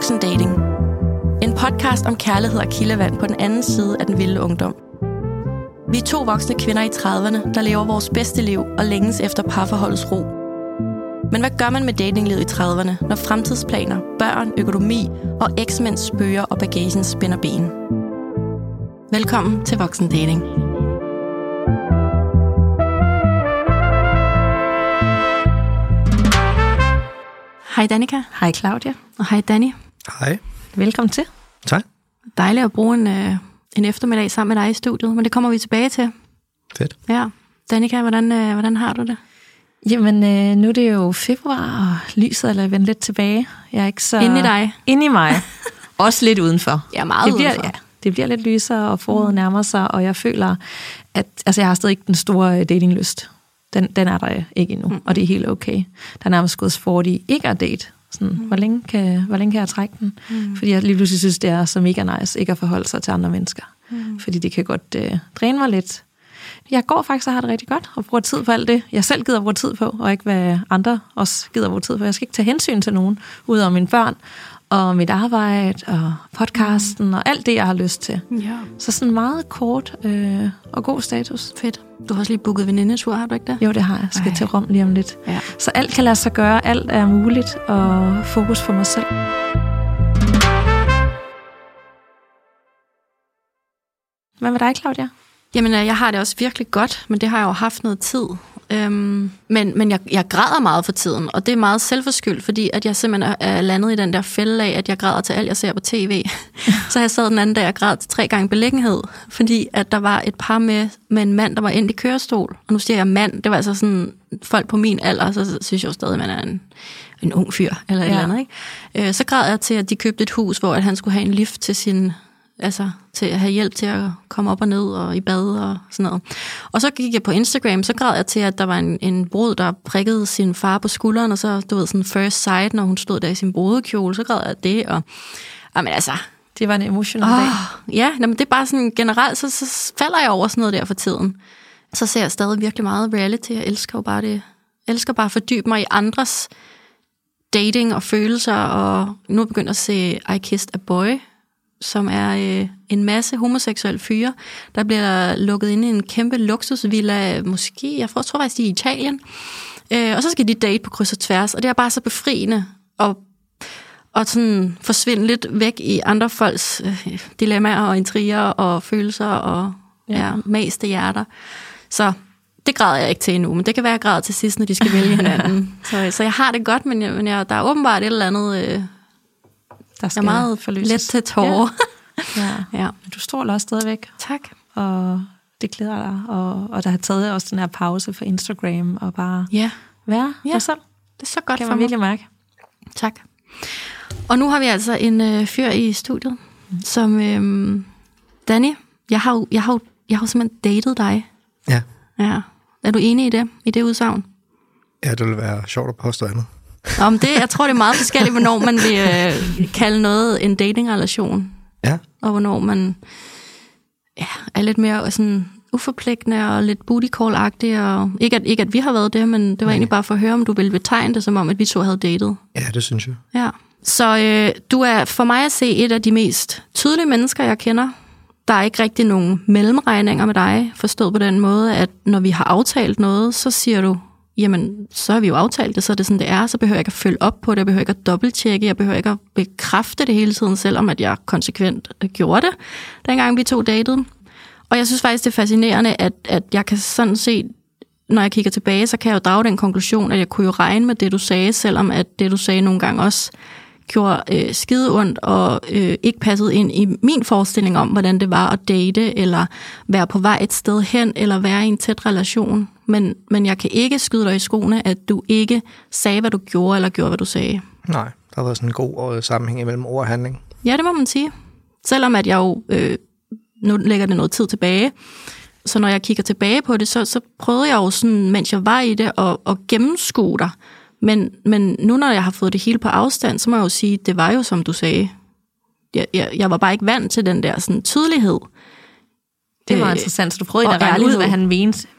Voksendating. En podcast om kærlighed og kildevand på den anden side af den vilde ungdom. Vi er 2 voksne kvinder i 30'erne, der lever vores bedste liv og længes efter parforholdets ro. Men hvad gør man med datinglivet i 30'erne, når fremtidsplaner, børn, økonomi og eksmænds spøger og bagagen spænder ben? Velkommen til Voksendating. Hej Danika. Hej Claudia. Og hej Danny. Hej. Velkommen til. Tak. Dejligt at bruge en eftermiddag sammen med dig i studiet, men det kommer vi tilbage til. Fedt. Ja. Danika, hvordan har du det? Jamen, nu er det jo februar, og lyset er vendt lidt tilbage. Jeg er ikke så... Inde i dig? Inde i mig. Også lidt udenfor. Ja, meget udenfor. Ja, det bliver lidt lysere, og foråret nærmer sig, og jeg føler, at jeg har stadig ikke den store datinglyst. Den er der ikke endnu, og det er helt okay. Der er nærmest gået sport i ikke at date. Sådan, hvor længe kan jeg trække den? Fordi jeg lige pludselig synes, det er så mega nice ikke at forholde sig til andre mennesker. Fordi det kan godt dræne mig lidt. Jeg går faktisk og har det rigtig godt, og bruger tid på alt det, jeg selv gider bruge tid på, og ikke hvad andre også gider bruge tid på. Jeg skal ikke tage hensyn til nogen, udover mine børn, og mit arbejde, og podcasten, og alt det, jeg har lyst til. Ja. Så sådan meget kort og god status. Fedt. Du har også lige booket venindetur, har du ikke det? Jo, det har jeg. Skal til Rom lige om lidt. Ja. Så alt kan lade sig gøre, alt er muligt, og fokus på mig selv. Hvad med dig, Claudia? Jamen, jeg har det også virkelig godt, men det har jeg jo haft noget tid. Men jeg græder meget for tiden, og det er meget selvforskyldt, fordi at jeg simpelthen er landet i den der fælde af, at jeg græder til alt, jeg ser på tv. Så jeg sad den anden dag og græd til 3 gange beliggenhed, fordi at der var et par med en mand, der var endt i kørestol. Og nu siger jeg mand, det var altså sådan folk på min alder, så synes jeg jo stadig, at man er en ung fyr, eller et eller andet, ikke? Så græd jeg til, at de købte et hus, hvor at han skulle have en lift til til at have hjælp til at komme op og ned og i bad og sådan noget. Og så gik jeg på Instagram, så græd jeg til, at der var en brud, der prikkede sin far på skulderen, og så, du ved, sådan first sight, når hun stod der i sin brudekjole, så græd jeg det, og jamen altså... Det var en emotional dag. Ja, men det er bare sådan generelt, så falder jeg over sådan noget der for tiden. Så ser jeg stadig virkelig meget reality, jeg elsker jo bare det. Jeg elsker bare at fordybe mig i andres dating og følelser, og nu er jeg begyndt at se I Kissed a Boy, som er en masse homoseksuelle fyre, der bliver lukket ind i en kæmpe luksusvilla, måske, jeg tror faktisk, de er i Italien. Og så skal de date på kryds og tværs, og det er bare så befriende og sådan forsvinde lidt væk i andre folks dilemmaer og intriger og følelser og maste hjerter. Så det græder jeg ikke til endnu, men det kan være, jeg græder til sidst, når de skal vælge hinanden. Så jeg har det godt, men der er åbenbart et eller andet... Der er meget forløses. Let til tårer. Ja. Men du stråler også stadigvæk. Tak. Og det glæder dig. Og der har taget også den her pause for Instagram og bare være dig selv. Det er så godt kan for man mig. virkelig mærke. Tak. Og nu har vi altså en fyr i studiet, som Danny, jeg har jo simpelthen datet dig. Ja. Ja. Er du enig i det udsagn? Ja, det vil være sjovt at påstå andet. Jeg tror, det er meget forskelligt, hvornår man vil kalde noget en datingrelation. Ja. Og hvornår man er lidt mere sådan uforpligtende og lidt booty call-agtig. Og ikke at vi har været det, men det var egentlig bare for at høre, om du ville betegne det, som om, at vi 2 havde datet. Ja, det synes jeg. Ja. Så du er for mig at se et af de mest tydelige mennesker, jeg kender. Der er ikke rigtig nogen mellemregninger med dig, forstået på den måde, at når vi har aftalt noget, så siger du, jamen, så har vi jo aftalt det, så er det sådan, det er. Så behøver jeg ikke at følge op på det, jeg behøver ikke at dobbelttjekke, jeg behøver ikke at bekræfte det hele tiden, selvom at jeg konsekvent gjorde det, dengang vi 2 datede. Og jeg synes faktisk, det er fascinerende, at jeg kan sådan se, når jeg kigger tilbage, så kan jeg jo drage den konklusion, at jeg kunne jo regne med det, du sagde, selvom at det, du sagde nogle gange også gjorde skide ondt og ikke passede ind i min forestilling om, hvordan det var at date, eller være på vej et sted hen, eller være i en tæt relation. Men jeg kan ikke skyde dig i skoene, at du ikke sagde, hvad du gjorde, eller gjorde, hvad du sagde. Nej, der har været sådan en god sammenhæng imellem ord og handling. Ja, det må man sige. Selvom at jeg jo, nu lægger det noget tid tilbage, så når jeg kigger tilbage på det, så prøvede jeg jo sådan, mens jeg var i det, at gennemskue dig. Men nu, når jeg har fået det hele på afstand, så må jeg jo sige, det var jo, som du sagde. Jeg var bare ikke vant til den der sådan tydelighed. Det var interessant, så du prøvede at regne ud, hvad han mente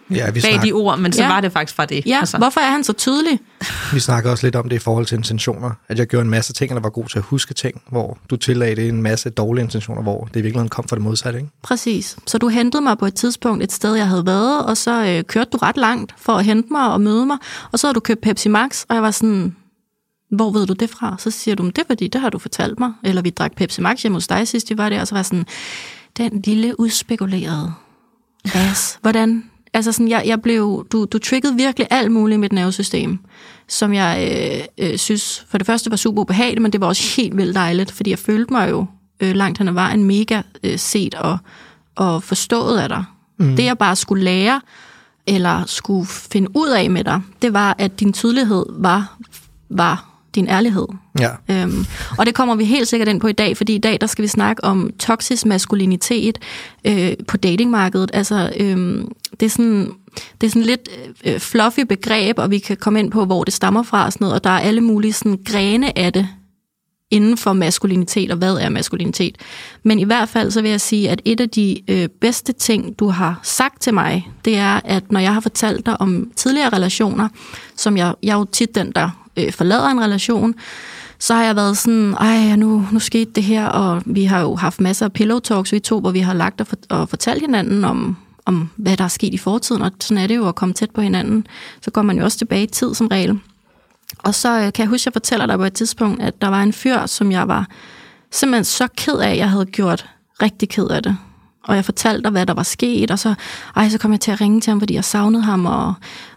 bag de ord, men så var det faktisk fra det. Ja, altså. Hvorfor er han så tydelig? Vi snakker også lidt om det i forhold til intentioner. At jeg gjorde en masse ting, og der var god til at huske ting, hvor du tillagde det en masse dårlige intentioner, hvor det i virkeligheden kom fra det modsatte, ikke? Præcis. Så du hentede mig på et tidspunkt et sted, jeg havde været, og så kørte du ret langt for at hente mig og møde mig, og så havde du købt Pepsi Max, og jeg var sådan, hvor ved du det fra? Så siger du, det er fordi, det har du fortalt mig. Eller vi drak Pepsi Max hjemme hos dig sidst, vi var der, og så var jeg sådan, den lille udspekulerede ass. Hvordan? Altså sådan, jeg blev, du triggede virkelig alt muligt i mit nervesystem, som jeg synes, for det første var super ubehageligt, men det var også helt vildt dejligt, fordi jeg følte mig jo langt hen ad vejen mega set og forstået af dig. Det jeg bare skulle lære, eller skulle finde ud af med dig, det var, at din tydelighed var din ærlighed. Ja. Og det kommer vi helt sikkert ind på i dag, fordi i dag der skal vi snakke om toksisk maskulinitet på datingmarkedet. Altså, det er sådan lidt fluffy begreb, og vi kan komme ind på, hvor det stammer fra og sådan noget, og der er alle mulige sådan grene af det inden for maskulinitet, og hvad er maskulinitet. Men i hvert fald så vil jeg sige, at et af de bedste ting, du har sagt til mig, det er, at når jeg har fortalt dig om tidligere relationer, som jeg er jo tit den, der forlader en relation, så har jeg været sådan, nu skete det her, og vi har jo haft masser af pillow talks, vi to, hvor vi har lagt og fortalt hinanden om, hvad der er sket i fortiden, og sådan er det jo at komme tæt på hinanden. Så går man jo også tilbage i tid som regel. Og så kan jeg huske, at jeg fortæller dig på et tidspunkt, at der var en fyr, som jeg var simpelthen så ked af, jeg havde gjort rigtig ked af det. Og jeg fortalte dig, hvad der var sket, og så kom jeg til at ringe til ham, fordi jeg savnede ham, og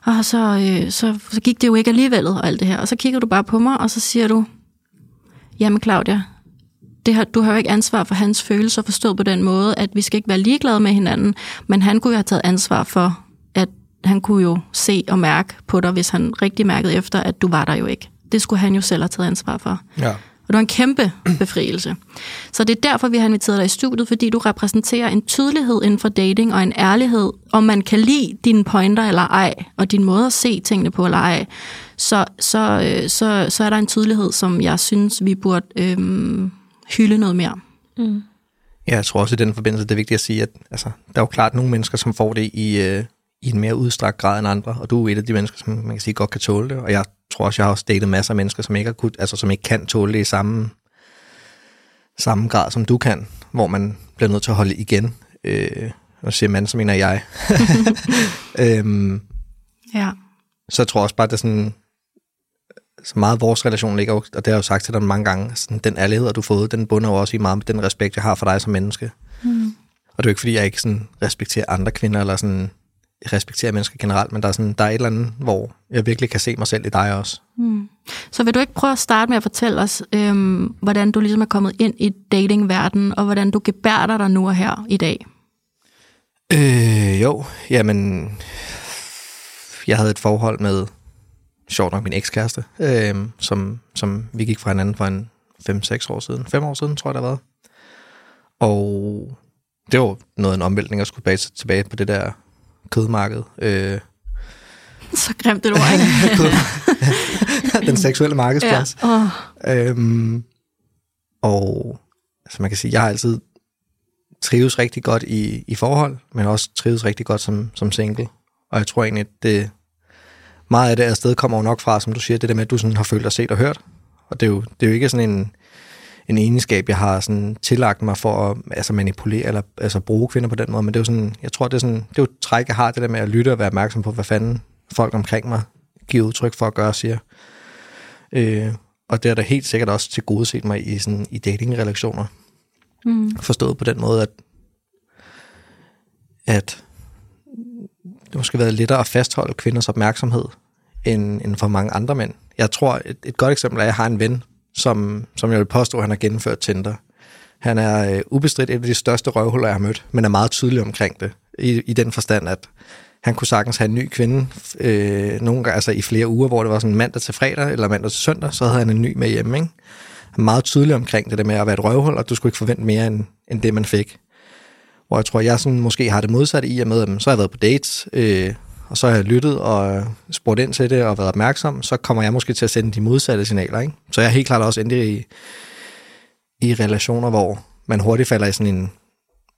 så gik det jo ikke alligevel, og alt det her. Og så kigger du bare på mig, og så siger du, jamen Claudia, du har jo ikke ansvar for hans følelser, forstået på den måde, at vi skal ikke være ligeglade med hinanden, men han kunne jo have taget ansvar for, at han kunne jo se og mærke på dig, hvis han rigtig mærkede efter, at du var der jo ikke. Det skulle han jo selv have taget ansvar for. Ja. Og det var en kæmpe befrielse. Så det er derfor, vi har inviteret dig i studiet, fordi du repræsenterer en tydelighed inden for dating og en ærlighed, om man kan lide dine pointer eller ej, og din måde at se tingene på eller ej, så er der en tydelighed, som jeg synes, vi burde hylde noget mere. Mm. Ja, jeg tror også i den forbindelse, det er vigtigt at sige, at altså, der er jo klart nogle mennesker, som får det i en mere udstrakt grad end andre, og du er et af de mennesker, som man kan sige godt kan tåle det, og jeg tror også, jeg har også datet masser af mennesker, som ikke kan tåle det i samme grad, som du kan, hvor man bliver nødt til at holde igen. Og siger man, så mener jeg. Ja. Så jeg tror også bare, at det er sådan, så meget vores relation ligger, og det har jeg jo sagt til dig mange gange, sådan, den ærlighed, du har fået, den bunder jo også i meget med den respekt, jeg har for dig som menneske. Mm. Og det er jo ikke, fordi jeg ikke sådan respekterer andre kvinder, eller sådan respekterer mennesker generelt, men der er et eller andet, hvor jeg virkelig kan se mig selv i dig også. Mm. Så vil du ikke prøve at starte med at fortælle os, hvordan du ligesom er kommet ind i datingverdenen, og hvordan du gebærder dig nu og her i dag? Jamen, jeg havde et forhold med, sjovt nok, min ekskæreste, som vi gik fra hinanden for en 5-6 år siden. 5 år siden, tror jeg, det har været. Og det var noget af en omvæltning at skulle tilbage på det der kødmarked. Så grimt det ord, ikke? Den seksuelle markedsplads. Ja. Og altså man kan sige, jeg har altid trives rigtig godt i forhold, men også trives rigtig godt som single. Og jeg tror egentlig, at det meget af det afsted kommer jo nok fra, som du siger, det der med, at du sådan har følt og set og hørt. Og det er jo ikke sådan en egenskab, jeg har sådan tillagt mig for at manipulere eller altså bruge kvinder på den måde, men det er jo sådan, jeg tror, det er jo et træk, jeg har, det der med at lytte og være opmærksom på, hvad fanden folk omkring mig giver udtryk for at gøre og siger. Og det er da helt sikkert også tilgodeset mig i datingrelationer. Mm. Forstået på den måde, at det måske været lettere at fastholde kvinders opmærksomhed end for mange andre mænd. Jeg tror, et godt eksempel er, at jeg har en ven, som jeg vil påstå, han har gennemført Tinder. Han er ubestridt et af de største røvhuller, jeg har mødt, men er meget tydelig omkring det. I den forstand, at han kunne sagtens have en ny kvinde nogle gange, altså i flere uger, hvor det var sådan mandag til fredag eller mandag til søndag, så havde han en ny med hjemme. Ikke? Han er meget tydelig omkring det der med at være et røvhul, og du skulle ikke forvente mere end det, man fik. Hvor jeg tror, jeg sådan måske har det modsatte i og med, at så har jeg været på dates, og så har jeg lyttet og spurgt ind til det og været opmærksom, så kommer jeg måske til at sende de modsatte signaler. Ikke? Så jeg er helt klart også endt i relationer, hvor man hurtigt falder i sådan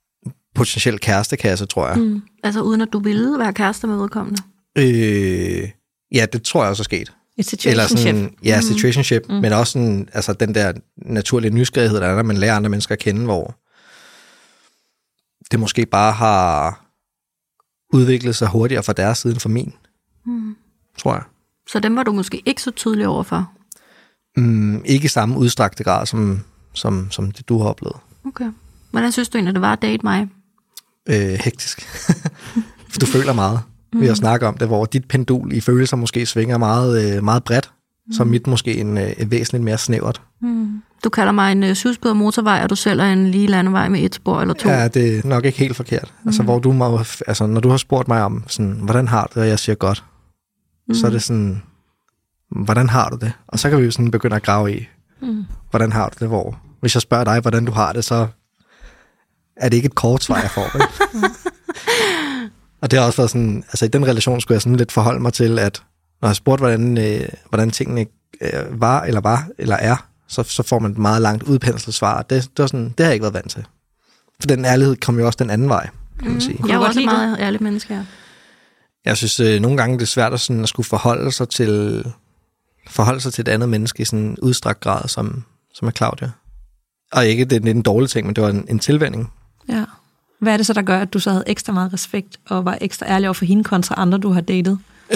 potentiel kærestekasse, tror jeg. Altså uden at du ville være kærester med vedkommende? Ja, det tror jeg også er sket. Et situationship. Ja, situationship, men også sådan, altså den der naturlige nysgerrighed, der er, når man lærer andre mennesker at kende, hvor det måske bare har udviklet sig hurtigere fra deres side end fra min, tror jeg. Så dem var du måske ikke så tydelig overfor? Ikke i samme udstrakte grad, som det, du har oplevet. Okay. Hvordan synes du egentlig, det var at date mig? Hektisk. For du føler meget. Vi har snakket om det, hvor dit pendul i følelser måske svinger meget, meget bredt, så mit måske en væsentligt mere snævert. Du kalder mig en syvsporet motorvej, og du selv er en lige landevej med et spor eller to. Ja, det er nok ikke helt forkert. Altså, hvor du må, altså, når du har spurgt mig om, sådan, hvordan har du det, og jeg siger godt, så er det sådan, hvordan har du det? Og så kan vi jo sådan begynde at grave i, hvordan har du det, hvor hvis jeg spørger dig, hvordan du har det, så er det ikke et kort svar, jeg får. Og det har også været sådan, altså i den relation skulle jeg sådan lidt forholde mig til, at når jeg spurgte, hvordan tingene var eller er, så får man et meget langt udpenslet svar. Det var sådan, det har jeg ikke været vant til. For den ærlighed kom jo også den anden vej, kan man sige. Jeg er også et meget ærligt menneske, ja. Jeg synes, nogle gange det er svært at skulle forholde sig til et andet menneske i sådan en udstrakt grad, som er Claudia. Og ikke, det er en dårlig ting, men det var en tilvænning. Ja. Hvad er det så, der gør, at du så havde ekstra meget respekt, og var ekstra ærlig over for hende kontra andre, du har datet?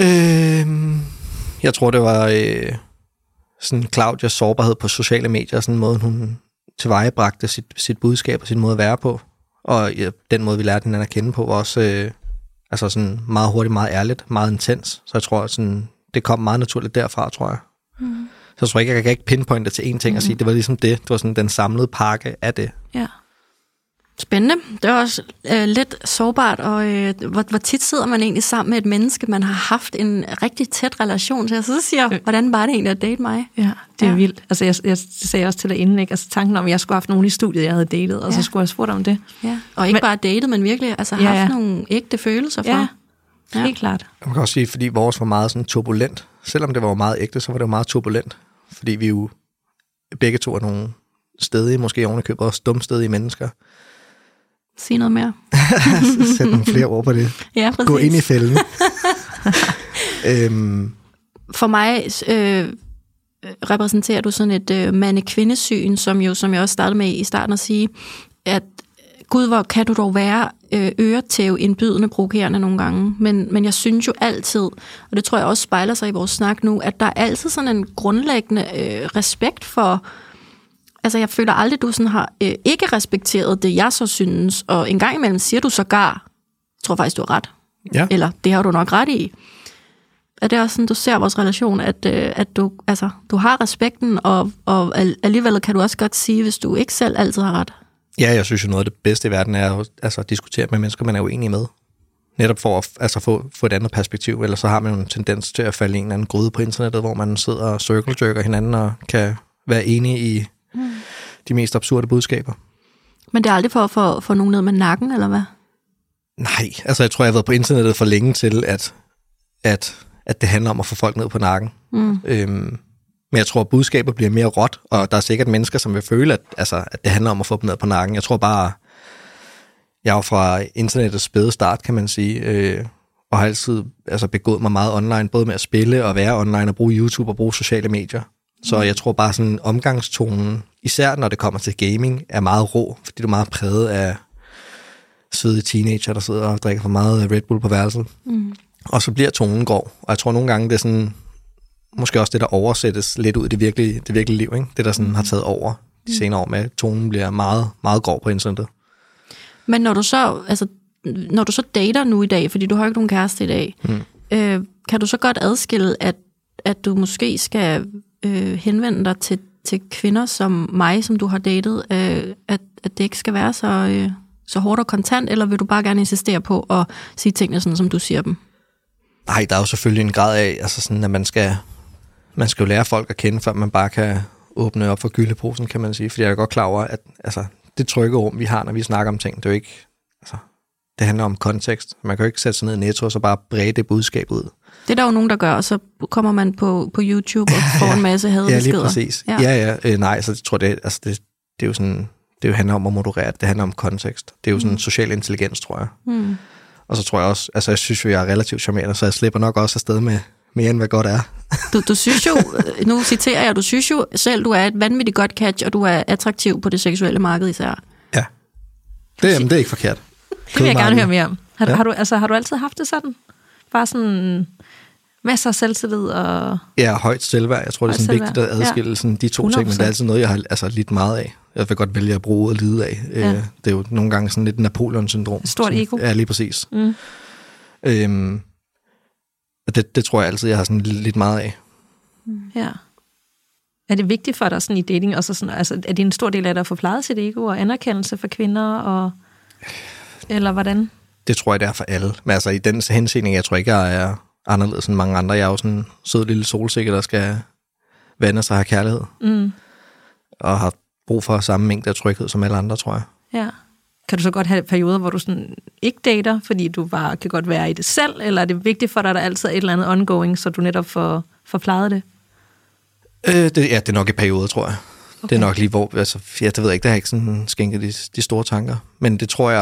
Jeg tror, det var sådan Claudias sårbarhed på sociale medier, sådan en måde, hun tilvejebragte sit budskab og sin måde at være på. Og den måde, vi lærte hinanden at kende på, var også altså sådan meget hurtigt, meget ærligt, meget intens. Så jeg tror, sådan, det kom meget naturligt derfra, tror jeg. Så jeg tror ikke, jeg kan ikke pinpointe til én ting og sige, det var ligesom det. Det var sådan den samlede pakke af det. Ja. Spændende. Det er også lidt sårbart, og hvor tit sidder man egentlig sammen med et menneske, man har haft en rigtig tæt relation til, og så siger jeg, hvordan var det egentlig at date mig? Ja, det er vildt. Altså, jeg sagde også til dig inden, ikke? Altså, tanken om, at jeg skulle have haft nogen i studiet, jeg havde datet, og så skulle jeg spurgt om det. Ja. Og ikke bare datet, men virkelig altså haft nogle ægte følelser for. Ja, helt klart. Man kan også sige, fordi vores var meget sådan turbulent. Selvom det var meget ægte, så var det jo meget turbulent. Fordi vi jo begge to er nogle stedige, måske ovenikøbet også dumstedige mennesker. Sig noget mere. Sæt nogle flere ord på det. Ja, præcis. Gå ind i fælden. For mig repræsenterer du sådan et mande-kvindesyn, som jeg også startede med i starten at sige, at Gud, hvor kan du dog være øretæv indbydende, provokerende nogle gange. Men jeg synes jo altid, og det tror jeg også spejler sig i vores snak nu, at der er altid sådan en grundlæggende respekt for. Altså, jeg føler aldrig, du sådan har ikke respekteret det, jeg så synes, og en gang imellem siger du sågar, jeg tror faktisk, du har ret. Ja. Eller, det har du nok ret i. Er det også sådan, du ser vores relation, at du har respekten, og alligevel kan du også godt sige, hvis du ikke selv altid har ret? Ja, jeg synes jo noget af det bedste i verden er at diskutere med mennesker, man er uenig med. Netop for at få et andet perspektiv, eller så har man jo en tendens til at falde i en eller anden gryde på internettet, hvor man sidder og circle-jerker hinanden og kan være enige i de mest absurde budskaber. Men det er aldrig for at få nogen ned med nakken, eller hvad? Nej, altså jeg tror, jeg har været på internettet for længe til, at det handler om at få folk ned på nakken. Men jeg tror, at budskabet bliver mere råt, og der er sikkert mennesker, som vil føle, at det handler om at få dem ned på nakken. Jeg tror bare, jeg er jo fra internettets spæde start, kan man sige, og har altid begået mig meget online, både med at spille og være online, og bruge YouTube og bruge sociale medier. Så jeg tror bare sådan omgangstonen, især når det kommer til gaming, er meget rå, fordi du er meget præget af søde teenager, der sidder og drikker for meget Red Bull på værelset. Og så bliver tonen grov. Og jeg tror nogle gange, det er sådan, måske også det, der oversættes lidt ud i det virkelige liv, ikke? Det, der sådan har taget over de senere år med, at tonen bliver meget, meget grov på internettet. Men når du så dater nu i dag, fordi du har ikke nogen kæreste i dag, kan du så godt adskille, at du måske skal henvende dig til kvinder som mig, som du har datet, at det ikke skal være så hårdt og kontant, eller vil du bare gerne insistere på at sige tingene sådan, som du siger dem? Nej, der er jo selvfølgelig en grad af, sådan, at man skal jo lære folk at kende, før man bare kan åbne op for gyldeposen, kan man sige. Fordi jeg er godt klar over, at det trygge rum, vi har, når vi snakker om ting, det er jo ikke, det handler om kontekst. Man kan jo ikke sætte sig ned i Netto og så bare brede det budskab ud. Det er der jo nogen, der gør, og så kommer man på YouTube og får en masse hadbeskeder. Ja, lige præcis. Nej, så jeg tror, det er jo sådan, Det handler om at moderere, det handler om kontekst. Det er jo sådan social intelligens, tror jeg. Mm. Og så tror jeg også, altså jeg synes jo, jeg er relativt charmerende, så jeg slipper nok også afsted med mere end hvad godt er. Du synes jo, nu citerer jeg, du synes jo selv, du er et vanvittigt godt catch, og du er attraktiv på det seksuelle marked især. Ja, det er ikke forkert. Det vil jeg gerne høre mere om. Har du altid haft det sådan? Bare sådan masser af selvtillid og... Ja, højt selvværd. Jeg tror, det er sådan vigtigt at adskille sådan de to 100%. Ting, men det er altid noget, jeg har lidt meget af. Jeg vil godt vælge at bruge og lide af. Ja. Det er jo nogle gange sådan lidt Napoleon-syndrom. Stort ego. Ja, lige præcis. Det tror jeg altid, jeg har sådan lidt meget af. Ja. Er det vigtigt for dig sådan i dating? Også sådan, altså, er det en stor del af dig at få plejet sit ego og anerkendelse for kvinder? Eller hvordan? Det tror jeg, det er for alle. Men altså i den henseende, jeg tror ikke, jeg er anderledes end mange andre. Jeg er jo sådan en sød lille solsikke, der skal vande sig og have kærlighed. Mm. Og har brug for samme mængde af tryghed som alle andre, tror jeg. Ja. Kan du så godt have perioder, hvor du sådan ikke dater, fordi du bare kan godt være i det selv, eller er det vigtigt for dig, at der altid er et eller andet ongoing, så du netop får plejet det? Det er nok i perioder, tror jeg. Okay. Det er nok lige hvor, altså, det ved jeg ikke, der har ikke sådan skænket de store tanker. Men det tror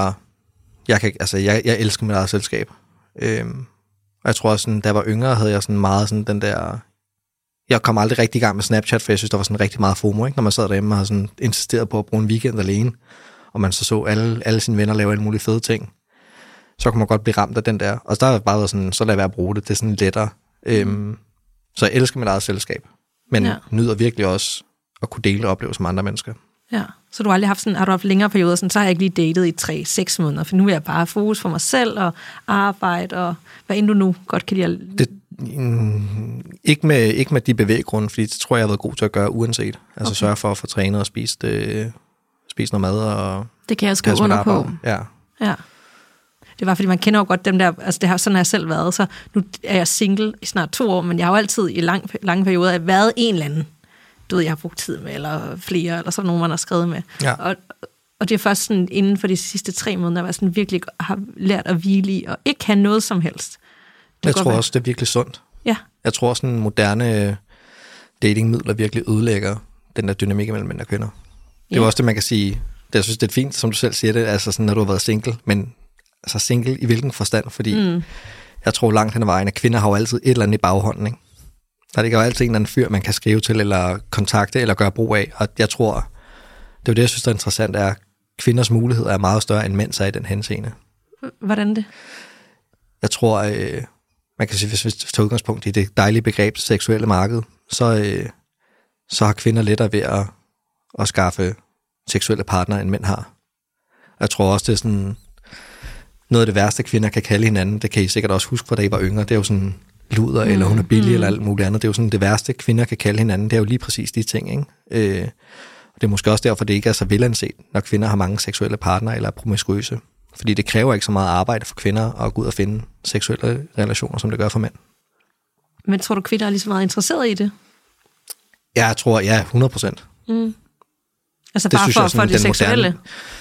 jeg elsker mit eget selskab. Og jeg tror også, sådan, da jeg var yngre, havde jeg sådan meget sådan den der... Jeg kom aldrig rigtig i gang med Snapchat, for jeg synes, der var sådan rigtig meget FOMO, ikke? Når man sad derhjemme og havde sådan insisteret på at bruge en weekend alene, og man så alle sine venner lave alle mulige fede ting, så kunne man godt blive ramt af den der. Og der har bare været sådan, så lad være at bruge det. Det er sådan lettere. Så jeg elsker mit eget selskab, men nyder virkelig også at kunne dele oplevelser med andre mennesker. Ja, så du har aldrig haft sådan, har du haft længere perioder, sådan, så har jeg ikke lige datet i 3-6 måneder, for nu er jeg bare fokus for mig selv og arbejde, og hvad end du nu godt kan lide. Ikke med de bevæggrunde, fordi det tror jeg har været god til at gøre uanset. Altså sørge for at få trænet og spise noget mad. Og det kan jeg skrive under på. Ja. Det var, fordi man kender jo godt dem der, altså sådan har jeg selv været, så nu er jeg single i snart 2 år, men jeg har jo altid i lange perioder været en eller anden, du ved, jeg har brugt tid med, eller flere, eller sådan nogen, man har skrevet med. Ja. Og det er først sådan, inden for de sidste 3 måneder, hvor jeg sådan virkelig har lært at hvile i, og ikke have noget som helst. Jeg tror også, det er virkelig sundt. Ja. Jeg tror også, en moderne datingmidler virkelig ødelægger den der dynamik mellem mænd og kvinder. Det er også det, man kan sige. Jeg synes, det er fint, som du selv siger det, altså sådan, når du har været single, men altså single i hvilken forstand? Fordi jeg tror langt hen ad vejen, at kvinder har jo altid et eller andet i baghånden, ikke? Der ligger jo altid en eller anden fyr, man kan skrive til, eller kontakte, eller gøre brug af. Og jeg tror, det er jo det, jeg synes, der er interessant, er, at kvinders muligheder er meget større, end mænds er i den henseende. Hvordan det? Jeg tror, man kan sige, hvis vi tager udgangspunkt i det dejlige begreb seksuelle marked, så har kvinder lettere ved at skaffe seksuelle partnere, end mænd har. Jeg tror også, det er sådan noget af det værste, kvinder kan kalde hinanden. Det kan I sikkert også huske, fra da I var yngre. Det er jo sådan luder, eller hun er billig, eller alt muligt andet. Det er jo sådan det værste, kvinder kan kalde hinanden. Det er jo lige præcis de ting, ikke? Og det er måske også derfor, det ikke er så velanset, når kvinder har mange seksuelle partnere eller er promiskuøse. Fordi det kræver ikke så meget arbejde for kvinder at gå ud og finde seksuelle relationer, som det gør for mænd. Men tror du, kvinder er lige så meget interesseret i det? Jeg tror, 100%. Altså bare for det seksuelle?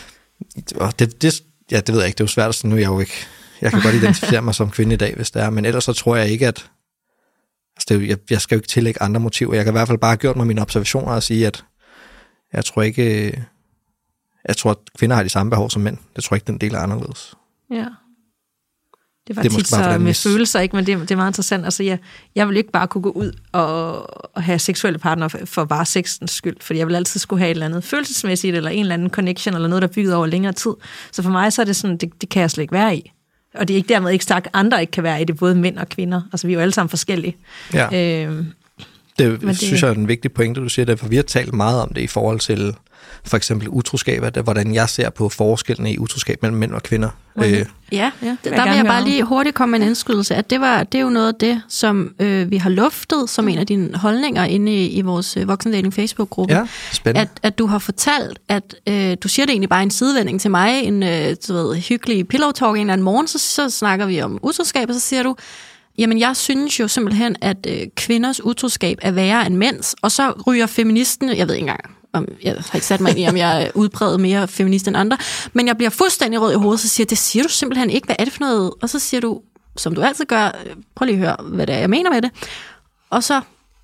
Det ved jeg ikke. Det er jo svært at sige, nu er jeg jo ikke... Jeg kan godt identificere mig som kvinde i dag, hvis det er. Men ellers så tror jeg ikke, at... Altså jeg skal jo ikke tillægge andre motiver. Jeg kan i hvert fald bare have gjort mig mine observationer og sige, at jeg tror ikke... Jeg tror, at kvinder har de samme behov som mænd. Jeg tror ikke, den del er anderledes. Ja. Det var tit så med følelser, ikke? Men det er meget interessant. Altså, jeg vil ikke bare kunne gå ud og have seksuelle partner for bare sexens skyld, fordi jeg vil altid skulle have et eller andet følelsesmæssigt, eller en eller anden connection, eller noget, der er bygget over længere tid. Så for mig så er det sådan, det kan jeg slet ikke være i. Og det er ikke dermed ikke sagt, at andre ikke kan være i det, både mænd og kvinder. Altså, vi er jo alle sammen forskellige. Ja. Det synes jeg er en vigtig pointe, du siger det, for vi har talt meget om det i forhold til for eksempel utroskab, hvordan jeg ser på forskellene i utroskab mellem mænd og kvinder. Der vil jeg bare lige hurtigt komme med en indskydelse, at det er jo noget af det, som vi har luftet som en af dine holdninger inde i vores voksendating Facebook-gruppe. Ja, spændende. At du har fortalt, at du siger det egentlig bare en sidevending til mig, en hyggelig pillow talk en eller anden morgen, så snakker vi om utroskab, og så siger du, jamen jeg synes jo simpelthen, at kvinders utroskab er værre end mænds, og så ryger feministen, jeg ved ikke engang, jeg har ikke sat mig ind i, om jeg er udpræget mere feminist end andre, men jeg bliver fuldstændig rød i hovedet, så siger det siger du simpelthen ikke, hvad er det for noget? Og så siger du, som du altid gør, prøv lige at høre, hvad det er, jeg mener med det. Og så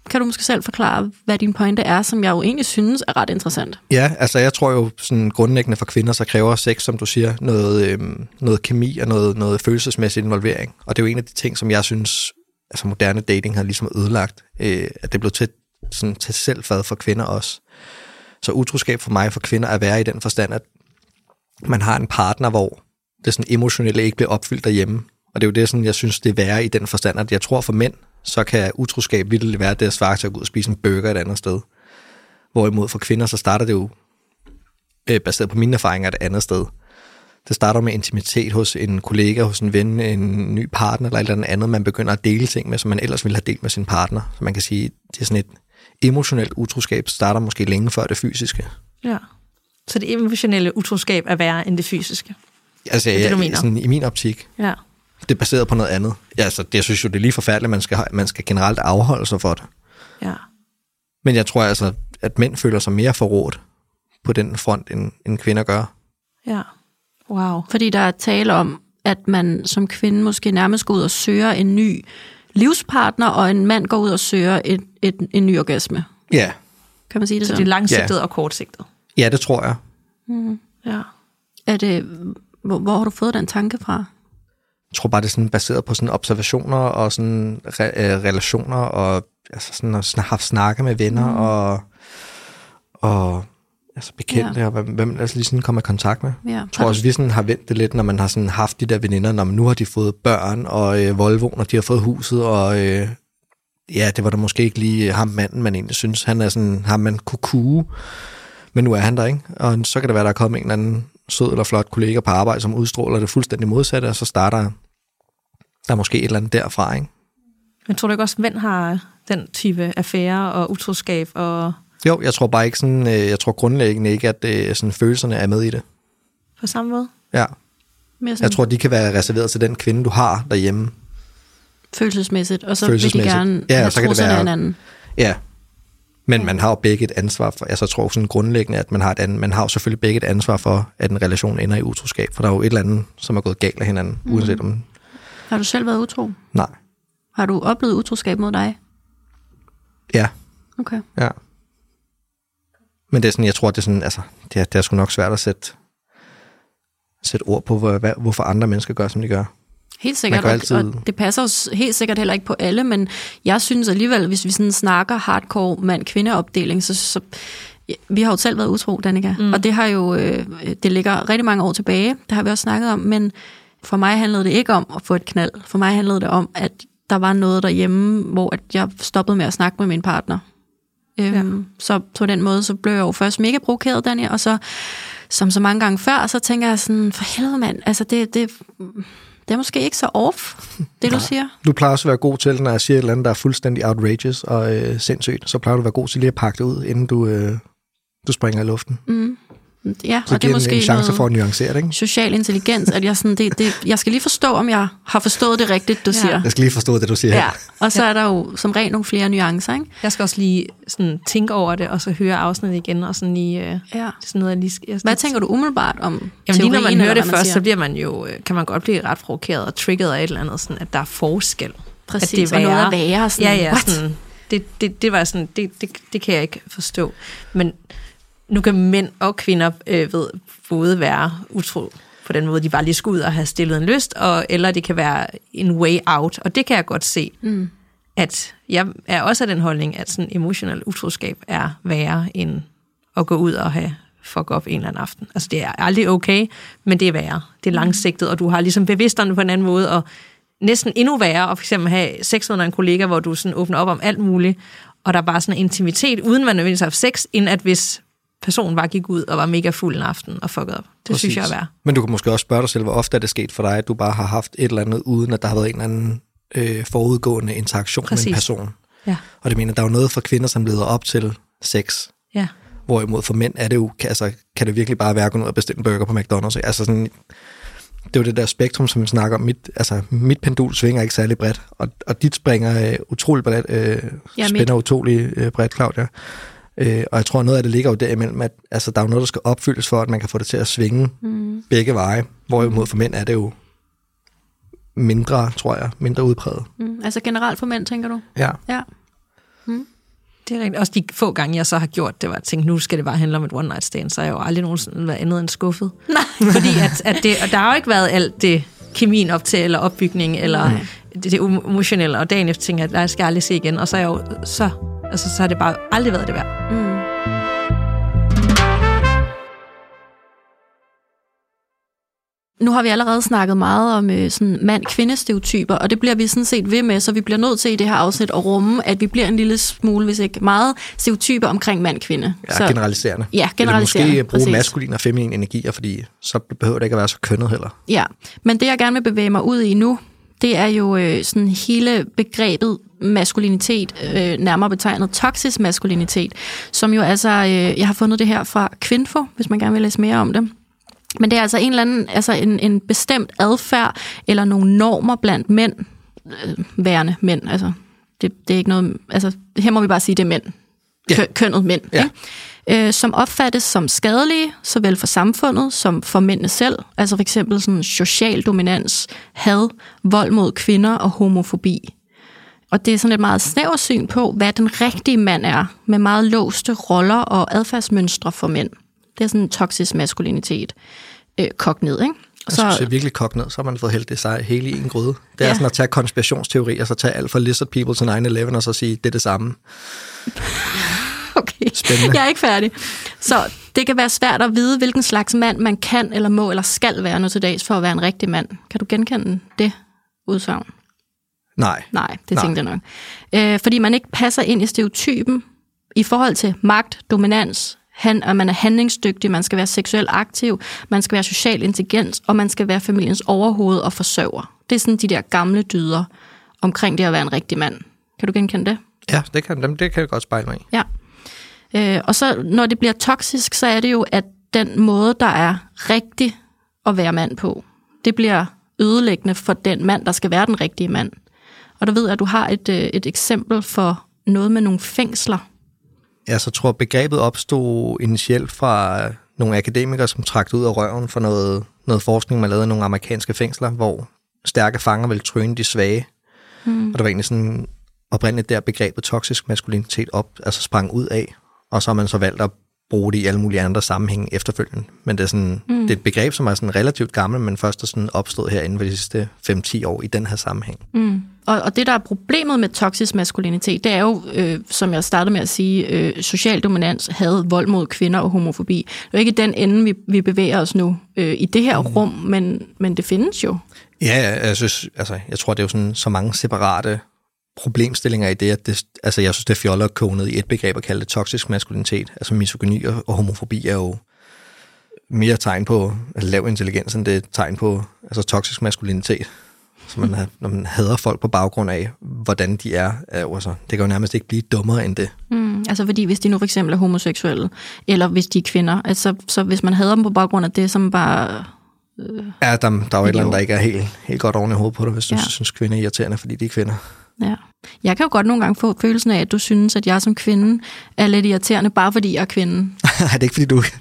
kan du måske selv forklare, hvad din pointe er, som jeg jo egentlig synes er ret interessant? Ja, altså jeg tror jo sådan grundlæggende for kvinder, så kræver sex, som du siger, noget kemi og noget følelsesmæssig involvering. Og det er jo en af de ting, som jeg synes, altså moderne dating har ligesom ødelagt, at det blev til selvfad for kvinder også. Så utroskab for mig for kvinder er værre i den forstand, at man har en partner, hvor det sådan emotionelle ikke bliver opfyldt derhjemme. Og det er jo det, sådan, jeg synes, det er værre i den forstand, at jeg tror for mænd, så kan utroskab virkelig være det at svare til at gå ud og spise en burger et andet sted. Hvorimod for kvinder, så starter det jo, baseret på mine erfaringer, et andet sted. Det starter med intimitet hos en kollega, hos en ven, en ny partner eller et eller andet, man begynder at dele ting med, som man ellers ville have delt med sin partner. Så man kan sige, det er sådan et emotionelt utroskab, starter måske længe før det fysiske. Ja, så det emotionelle utroskab er værre end det fysiske? Altså, det, du mener? Sådan, i min optik. Ja. Det er baseret på noget andet. Ja, altså, jeg synes jo, det er lige forfærdeligt, man skal generelt afholde sig for det. Ja. Men jeg tror altså, at mænd føler sig mere forrådt på den front, end kvinder gør. Ja. Wow. Fordi der er tale om, at man som kvinde måske nærmest går ud og søger en ny livspartner, og en mand går ud og søger en ny orgasme. Ja. Kan man sige det så sådan? det er langsigtet og kortsigtet? Ja, det tror jeg. Ja. Er det, hvor har du fået den tanke fra? Jeg tror bare, det er sådan baseret på sådan observationer og sådan relationer, og altså sådan at have snakke med venner og altså bekendte, og hvem man altså lige sådan kommer i kontakt med. Ja. Jeg tror også, vi sådan har vendt det lidt, når man har sådan haft de der veninder, når man nu har de fået børn og Volvoen, og de har fået huset, og ja, det var da måske ikke lige ham manden, man egentlig synes. Han er sådan, ham man kunne kue, men nu er han der, ikke? Og så kan det være, der er kommet en eller anden sød eller flot kollega på arbejde, som udstråler det fuldstændig modsatte, og så starter der måske et eller andet derfra, ikke? Men tror du ikke også, at mænd har den type affære og utroskab? Og Jo, jeg tror bare ikke sådan, jeg tror grundlæggende ikke, at sådan, følelserne er med i det. på samme måde? Ja. Mere sådan Jeg tror, de kan være reserveret til den kvinde, du har derhjemme. følelsesmæssigt, og så vil de gerne have så kan det trusserne af være hinanden. Ja. Men man har jo begge et ansvar for, altså jeg tror sådan grundlæggende, at man har jo selvfølgelig begge et ansvar for, at en relation ender i utroskab, for der er jo et eller andet, som er gået galt af hinanden, uanset om... Har du selv været utro? Nej. Har du oplevet utroskab mod dig? Ja. Okay. Ja. Men det er sådan, jeg tror, det er sådan, altså, det er sgu nok svært at sætte ord på, hvorfor andre mennesker gør, som de gør. Helt sikkert, og det passer jo helt sikkert heller ikke på alle, men jeg synes alligevel, hvis vi sådan snakker hardcore mand-kvinde-opdeling, så vi har jo selv været utro, Danika, og det har jo, det ligger rigtig mange år tilbage, det har vi også snakket om, men for mig handlede det ikke om at få et knald. For mig handlede det om, at der var noget derhjemme, hvor at jeg stoppede med at snakke med min partner. Så på den måde, så blev jeg jo først mega provokeret, Dania, og så, som så mange gange før, så tænker jeg sådan, for helvede mand, altså det er måske ikke så off, det du siger. Du plejer også at være god til, når jeg siger et eller andet, der er fuldstændig outrageous og sindssygt, så plejer du at være god til lige at pakke det ud, inden du springer i luften. Ja, så og det er måske en chance for at nuancere det, ikke? Social intelligens, at jeg sådan, jeg skal lige forstå, om jeg har forstået det rigtigt, du siger. Jeg skal lige forstå det, du siger. Ja, og så er der jo som regel nogle flere nuancer, ikke? Jeg skal også lige sådan tænke over det, og så høre afsnittet igen, og sådan lige... sådan noget, jeg lige hvad tænker du umiddelbart om teorien? Lige når man hører det først, så bliver man jo, kan man godt blive ret provokeret og trigget af et eller andet, sådan, at der er forskel. Præcis, at det er noget at være. Sådan, ja, sådan, det var sådan, det kan jeg ikke forstå. Men nu kan mænd og kvinder både være utro på den måde, de bare lige skal ud og have stillet en lyst, eller det kan være en way out, og det kan jeg godt se. At jeg er også af den holdning, at sådan emotionel utroskab er værre end at gå ud og have fuck op en eller anden aften. Altså det er aldrig okay, men det er værre. Det er langsigtet, og du har ligesom bevidstheden på en anden måde, og næsten endnu værre at for eksempel have sex med en kollega, hvor du sådan åbner op om alt muligt, og der er bare sådan en intimitet, uden man nødvendigvis har haft sex, end at hvis personen bare gik ud og var mega fuld en aften og fucket op. Det Præcis. Synes jeg er værd. Men du kan måske også spørge dig selv, hvor ofte er det sket for dig, at du bare har haft et eller andet, uden at der har været en eller anden forudgående interaktion Præcis. Med en person. Ja. Og det mener, der er jo noget for kvinder, som leder op til sex. Ja. Hvorimod for mænd er det jo, altså, kan det virkelig bare være at gå ned og bestille en burger på McDonald's. Altså sådan, det er jo det der spektrum, som vi snakker om. Mit pendul svinger ikke særlig bredt, og dit springer utrolig bredt, spænder utrolig bredt, Claudia. Og jeg tror, noget af det ligger jo derimellem, at altså, der er jo noget, der skal opfyldes for, at man kan få det til at svinge begge veje. Hvorimod for mænd er det jo mindre, tror jeg, mindre udpræget. Altså generelt for mænd, tænker du? Ja. Ja. Det er rigtigt. Også de få gange, jeg så har gjort det, var at tænke, nu skal det bare handle om et one night stand, så er jeg jo aldrig nogensinde været andet end skuffet. Nej. Fordi og der har jo ikke været alt det kemien op til, eller opbygning, eller det emotionelle, og dagen efter tænker jeg, at jeg skal aldrig se igen, og så er jeg jo så har det bare aldrig været det værd. Nu har vi allerede snakket meget om sådan mand-kvinde-stereotyper, og det bliver vi sådan set ved med, så vi bliver nødt til i det her afsnit at rumme, at vi bliver en lille smule, hvis ikke meget, stereotyper omkring mand-kvinde. Ja, så, generaliserende. Ja, generaliserende. Eller måske bruge maskulin og feminin energier, fordi så behøver det ikke at være så kønnet heller. Ja, men det jeg gerne vil bevæge mig ud i nu, det er jo sådan hele begrebet maskulinitet, nærmere betegnet toksisk maskulinitet, som jo altså, jeg har fundet det her fra Kvinfo, hvis man gerne vil læse mere om det. Men det er altså en eller anden, altså en bestemt adfærd eller nogle normer blandt mænd, værende mænd. Altså det er ikke noget, altså her må vi bare sige, det er mænd. Ja. Kønnet mænd. Ja. Som opfattes som skadelige, såvel for samfundet som for mændene selv. Altså for eksempel sådan social dominans, had, vold mod kvinder og homofobi. Og det er sådan et meget snævert syn på, hvad den rigtige mand er, med meget låste roller og adfærdsmønstre for mænd. Det er sådan en toksisk maskulinitet kogt ned, ikke? Så det er virkelig kogt ned, så har man fået hældt det sig hele i en gryde. Det er sådan at tage konspirationsteorier, så tage alt fra Lizard People til 9/11 og så sige, det er det samme. Okay, spændende. Jeg er ikke færdig. Så det kan være svært at vide, hvilken slags mand man kan eller må eller skal være nu til dags for at være en rigtig mand. Kan du genkende det udsagn? Nej. Nej, det tænkte jeg nok. Fordi man ikke passer ind i stereotypen i forhold til magt, dominans, og man er handlingsdygtig, man skal være seksuelt aktiv, man skal være social intelligent, og man skal være familiens overhoved og forsørger. Det er sådan de der gamle dyder omkring det at være en rigtig mand. Kan du genkende det? Ja, det kan jeg godt spejle mig i. Ja. Og så når det bliver toksisk, så er det jo, at den måde, der er rigtig at være mand på, det bliver ødelæggende for den mand, der skal være den rigtige mand. Og der ved jeg, at du har et eksempel for noget med nogle fængsler. Ja, så tror begrebet opstod initielt fra nogle akademikere, som trak ud af røven for noget forskning, man lavede i nogle amerikanske fængsler, hvor stærke fanger ville tryne de svage. Og der var egentlig sådan oprindeligt der begrebet toksisk maskulinitet sprang ud af, og så har man så valgt at bruge det i alle mulige andre sammenhænge efterfølgende. Men det er sådan, det er et begreb, som er sådan relativt gammelt, men først er sådan opstået her inden for de sidste 5-10 år i den her sammenhæng. Og det, der er problemet med toksisk maskulinitet, det er jo, som jeg startede med at sige, social dominans, had, vold mod kvinder og homofobi. Det er jo ikke den ende, vi bevæger os nu i det her rum, men det findes jo. Ja, jeg tror, det er jo sådan så mange separate problemstillinger i det, at jeg synes, det er fjoller konet i et begreb at kalde det toksisk maskulinitet. Altså misogyni og homofobi er jo mere tegn på lav intelligens, end det er tegn på toksisk maskulinitet. Så når man hader folk på baggrund af, hvordan de er, det kan jo nærmest ikke blive dummere end det. Altså fordi hvis de nu for eksempel er homoseksuelle, eller hvis de er kvinder, altså, så hvis man hader dem på baggrund af det, som bare... Ja, der er jo et eller andet, der ikke er helt godt oven i hovedet på dig, hvis du synes, kvinder er irriterende, fordi de er kvinder. Ja. Jeg kan jo godt nogle gange få følelsen af, at du synes, at jeg som kvinde er lidt irriterende, bare fordi jeg er kvinde. Nej, det er ikke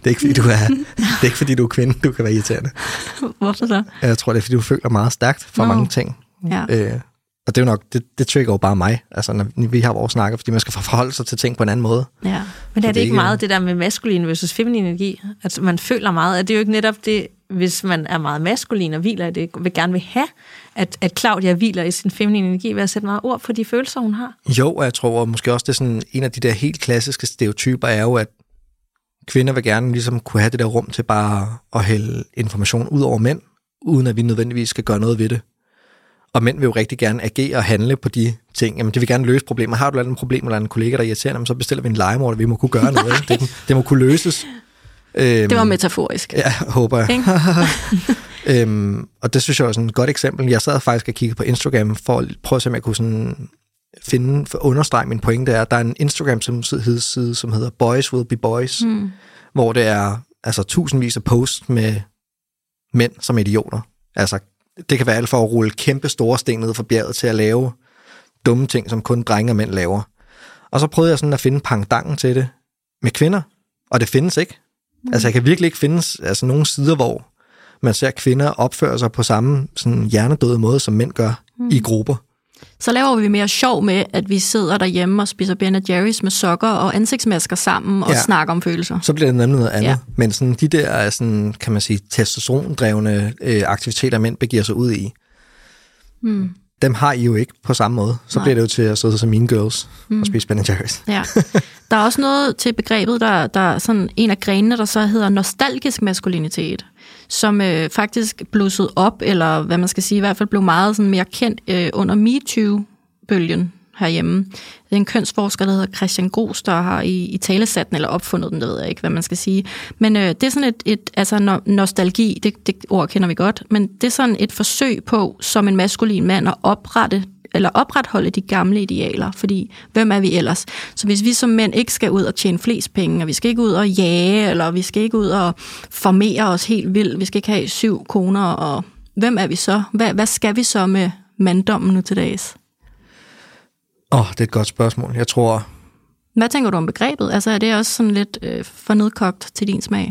fordi du er kvinde, du kan være irriterende. Hvorfor så? Jeg tror, det er fordi du føler meget stærkt for mange ting. Ja. Og det er jo nok, det trigger jo bare mig, altså når vi har vores snakker, fordi man skal forholde sig til ting på en anden måde. Ja. Men er det ikke meget det der med maskulin versus feminin energi? At man føler meget, at det er jo ikke netop det, hvis man er meget maskulin og hviler i det, vil gerne vil have, at Claudia hviler i sin feminine energi ved at sætte meget ord på de følelser, hun har. Jo, og jeg tror måske også, det er sådan en af de der helt klassiske stereotyper er jo, at kvinder vil gerne ligesom kunne have det der rum til bare at hælde information ud over mænd, uden at vi nødvendigvis skal gøre noget ved det. Og mænd vil jo rigtig gerne agere og handle på de ting. Jamen, de vil gerne løse problemer. Har du et problem eller en kollega, der irriterer, så bestiller vi en legemord, og vi må kunne gøre noget. Det må kunne løses. Det var metaforisk. Ja, håber jeg. Og det synes jeg er sådan et godt eksempel. Jeg sad faktisk og kiggede på Instagram for at prøve at se, om jeg kunne sådan finde, for at understrege min pointe. Der er en Instagram-side, som hedder Boys Will Be Boys, hvor det er tusindvis af posts med mænd som idioter. Altså, det kan være alt for at rulle kæmpe store sten ned fra bjerget til at lave dumme ting, som kun drenge og mænd laver. Og så prøvede jeg sådan at finde pangdangen til det med kvinder, og det findes ikke. Altså, jeg kan virkelig ikke finde nogle sider, hvor man ser kvinder opføre sig på samme sådan hjernedøde måde, som mænd gør i grupper. Så laver vi mere sjov med, at vi sidder derhjemme og spiser Ben & Jerry's med sokker og ansigtsmasker sammen og snakker om følelser. Så bliver det nemlig noget andet. Ja. Men sådan, de der, sådan, kan man sige, testosterondrevne aktiviteter, mænd begiver sig ud i, dem har I jo ikke på samme måde. Så bliver det jo til at sidde som Mean Girls og spise Ben & Jerry's. Ja. Der er også noget til begrebet, der er sådan en af grenene, der så hedder nostalgisk maskulinitet, som faktisk blussede op, eller hvad man skal sige, i hvert fald blev meget sådan mere kendt under MeToo-bølgen herhjemme. Det er en kønsforsker, der hedder Christian Gros, der har i talesat den, eller opfundet den, det ved jeg ikke, hvad man skal sige. Men det er sådan altså nostalgi, det ord kender vi godt, men det er sådan et forsøg på, som en maskulin mand, at opretholde de gamle idealer, fordi hvem er vi ellers? Så hvis vi som mænd ikke skal ud og tjene flest penge, og vi skal ikke ud og jage, eller vi skal ikke ud og formere os helt vildt, vi skal ikke have 7 koner, og hvem er vi så? Hvad skal vi så med manddommen nu til dags? Det er et godt spørgsmål. Jeg tror... Hvad tænker du om begrebet? Altså er det også sådan lidt for nedkogt til din smag?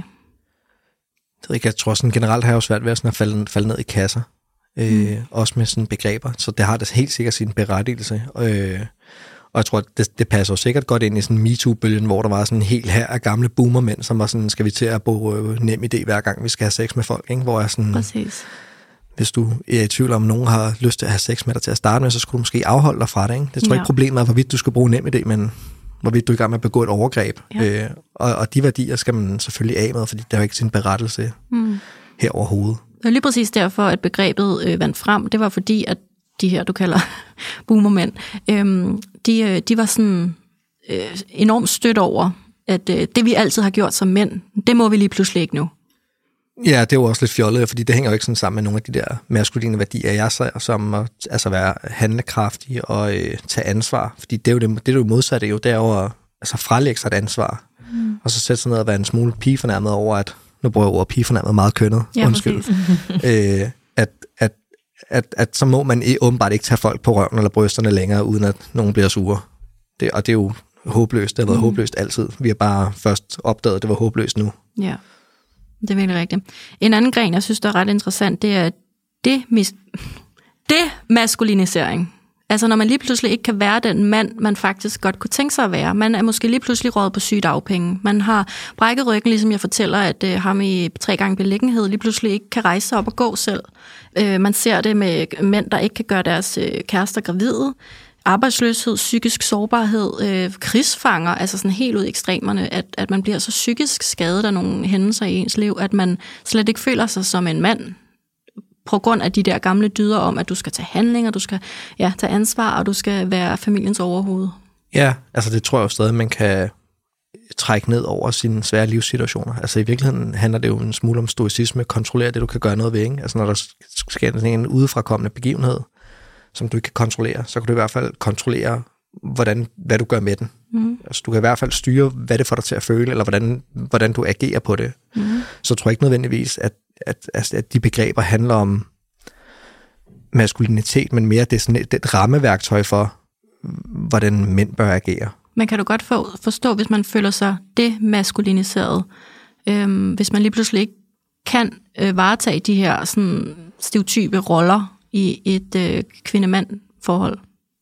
Jeg tror sådan generelt har jeg jo svært ved at falde ned i kasser. Også med sådan begreber. Så det har det helt sikkert sin berettigelse. Og jeg tror, det passer jo sikkert godt ind i sådan MeToo-bølgen, hvor der var sådan en hel her af gamle boomermænd, som var sådan, skal vi til at bruge NemID hver gang, vi skal have sex med folk, ikke? Hvor jeg sådan... Præcis. Hvis du er i tvivl om, nogen har lyst til at have sex med dig til at starte med, så skulle du måske afholde dig fra det, ikke? Det tror jeg ikke problemet er, hvorvidt du skal bruge NemID, men hvorvidt du er i gang med at begå et overgreb. Ja. Og de værdier skal man selvfølgelig af med, fordi der er jo ikke sin berettelse her overhovedet. Det var lige præcis derfor, at begrebet vandt frem. Det var fordi, at de her, du kalder boomermænd, de var sådan enormt stødt over, at det vi altid har gjort som mænd, det må vi lige pludselig ikke nu. Ja, det er jo også lidt fjollet, fordi det hænger jo ikke sådan sammen med nogle af de der maskuline værdier, jeg ser, som at altså være handlekraftig og tage ansvar. Fordi det er jo det modsatte, det er jo at altså frelægge sig et ansvar. Og så sætte sig ned og være en smule pigefornærmet over, at nu bruger jeg ordet pigefornærmet meget kønnet. Ja, undskyld. At så må man åbenbart ikke tage folk på røven eller brysterne længere, uden at nogen bliver sure. Og det er jo håbløst. Det har været håbløst altid. Vi har bare først opdaget, at det var håbløst nu. Ja, det er virkelig rigtigt. En anden gren, jeg synes, der er ret interessant, det er demaskulinisering. Altså når man lige pludselig ikke kan være den mand, man faktisk godt kunne tænke sig at være. Man er måske lige pludselig røget på sygedagpenge. Man har brækket ryggen, ligesom jeg fortæller, at ham i 3 gange beliggenhed lige pludselig ikke kan rejse sig op og gå selv. Man ser det med mænd, der ikke kan gøre deres kærester gravide. Arbejdsløshed, psykisk sårbarhed, krigsfanger, altså sådan helt ud i ekstremerne, at man bliver så psykisk skadet af nogle hændelser i ens liv, at man slet ikke føler sig som en mand, på grund af de der gamle dyder om, at du skal tage handlinger, du skal tage ansvar, og du skal være familiens overhoved. Ja, altså det tror jeg jo stadig, man kan trække ned over sine svære livssituationer. Altså i virkeligheden handler det jo en smule om stoicisme, kontrollere det, du kan gøre noget ved, ikke? Altså når der sker en udefrakommende begivenhed, som du ikke kan kontrollere, så kan du i hvert fald kontrollere, hvad du gør med den. Altså du kan i hvert fald styre, hvad det får dig til at føle, eller hvordan du agerer på det. Så jeg tror ikke nødvendigvis, at de begreber handler om maskulinitet, men mere det er sådan et rammeværktøj for, hvordan mænd bør agere. Men kan du godt forstå, hvis man føler sig demaskuliniseret, hvis man lige pludselig ikke kan varetage de her sådan stereotype roller i et kvinde-mand-forhold?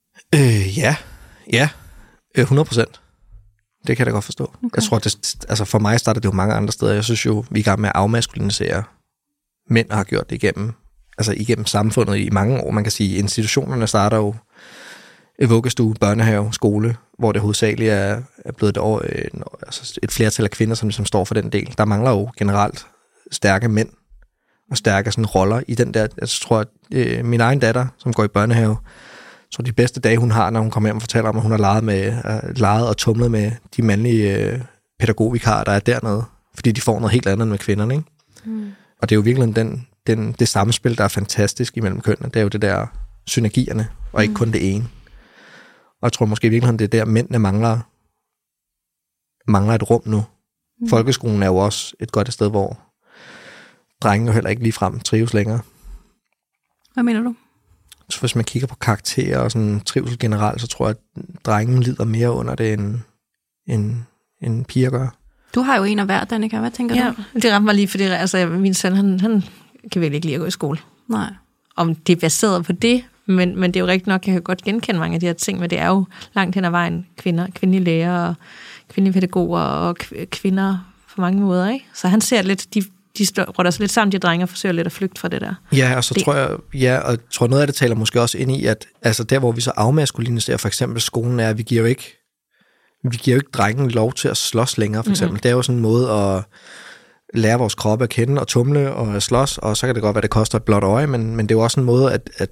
Ja, 100%. Det kan jeg da godt forstå. Okay. Jeg tror, altså for mig starter det jo mange andre steder. Jeg synes jo, vi er i gang med at afmaskulinisere mænd, har gjort det igennem samfundet i mange år. Man kan sige, institutionerne starter jo vuggestue, børnehave, skole, hvor det hovedsageligt er blevet et flertal af kvinder, som står for den del. Der mangler jo generelt stærke mænd og stærke sådan roller i den der. Jeg tror, at min egen datter, som går i børnehave, så de bedste dage, hun har, når hun kommer hjem og fortæller om, at hun har leget og tumlet med de mandlige pædagogvikarer, der er dernede, fordi de får noget helt andet med kvinderne, ikke? Og det er jo virkelig det samspil, der er fantastisk imellem kønnene. Det er jo det der synergierne, og ikke kun det ene. Og jeg tror måske i virkeligheden, det er der, mændene mangler et rum nu. Folkeskolen er jo også et godt sted, hvor drenge jo heller ikke ligefrem trives længere. Hvad mener du? Så hvis man kigger på karakterer og sådan trivsel generelt, så tror jeg, at drengen lider mere under det, end piger gør. Du har jo en af hver, Danika. Hvad tænker du? Det ramte mig lige, fordi min søn, han kan virkelig ikke lide at gå i skole. Nej. Om det er baseret på det, Men det er jo rigtigt nok, jeg kan godt genkende mange af de her ting, men det er jo langt hen ad vejen kvindelige læger og kvindelige pædagoger og kvinder på mange måder, ikke? Så han ser lidt, de rotter sig lidt sammen, de drenge, og forsøger lidt at flygte fra det der. Ja, og så tror noget af det taler måske også ind i, at altså der, hvor vi så afmaskuliniserer for eksempel skolen, er, at vi giver jo ikke drengen lov til at slås længere, for eksempel. Det er jo sådan en måde at lære vores kroppe at kende og tumle og slås, og så kan det godt være, det koster et blåt øje, men det er jo også en måde, at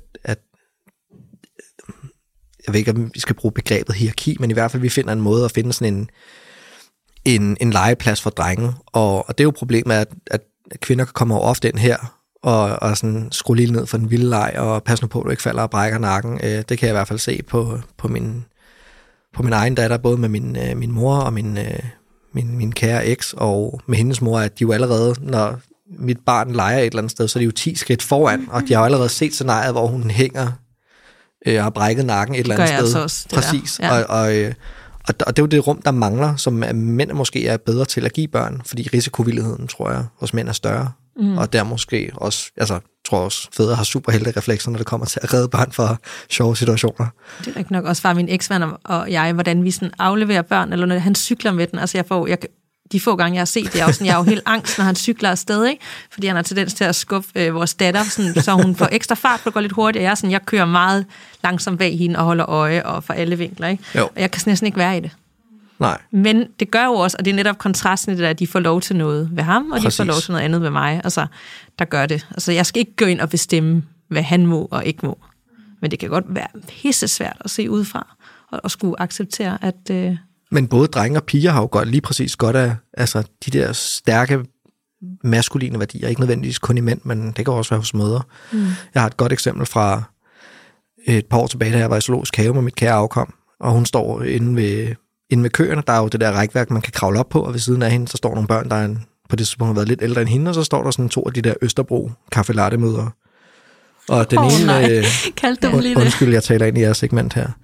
jeg ved ikke, om vi skal bruge begrebet hierarki, men i hvert fald, vi finder en måde at finde sådan en legeplads for drenge, og det er jo problemet, at kvinder kommer jo ofte ind her, og sådan skruer lige ned for den vilde leg, og pas nu på, at du ikke falder og brækker nakken. Det kan jeg i hvert fald se på min egen datter, både med min mor og min kære eks, og med hendes mor, at de jo allerede, når mit barn leger et eller andet sted, så er de jo 10 skridt foran, og de har jo allerede set scenariet, hvor hun hænger og har brækket nakken et eller andet sted. Altså også, præcis. Ja. Og det er jo det rum, der mangler, som mænd måske er bedre til at give børn, fordi risikovilligheden, tror jeg, hos mænd er større. Og der måske også, tror også, fædre har superheltereflekser, når det kommer til at redde børn fra sjove situationer. Det er rigtig nok også fra min eksmand og jeg, hvordan vi sådan afleverer børn, eller når han cykler med den. Altså de få gange, jeg har set det, jeg er jo helt angst, når han cykler afsted, ikke? Fordi han har tendens til at skubbe vores datter, sådan, så hun får ekstra fart, for det går lidt hurtigt, og jeg kører meget langsomt bag hende og holder øje og fra alle vinkler, ikke? Jo. Og jeg kan næsten ikke være i det. Nej. Men det gør jo også, og det er netop kontrasten i det der, at de får lov til noget ved ham, og præcis. De får lov til noget andet ved mig. Altså, der gør det. Altså, jeg skal ikke gå ind og bestemme, hvad han må og ikke må. Men det kan godt være pissesvært at se udefra, og skulle acceptere, at... Men både drenge og piger har jo lige præcis godt af altså, de der stærke maskuline værdier, ikke nødvendigvis kun i mænd, men det kan også være hos mødre. Jeg har et godt eksempel fra et par år tilbage, da jeg var i zoologisk have med mit kære afkom, og hun står inde ved køerne. Der er jo det der rækværk, man kan kravle op på, og ved siden af hende, så står nogle børn, der på det tidspunkt har været lidt ældre end hende, og så står der sådan 2 af de der Østerbro kaffe latte mødre. Og den ene... undskyld, jeg taler ind i jeres segment her.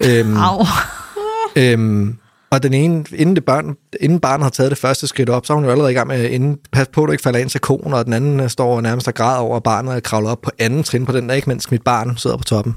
Og den ene, inden barnet har taget det første skridt op, så er hun jo allerede i gang med, pas på, at du ikke falder ind til konen, og den anden står nærmest og græder over, at barnet er kravlet op på anden trin på den der, ikke, mens mit barn sidder på toppen.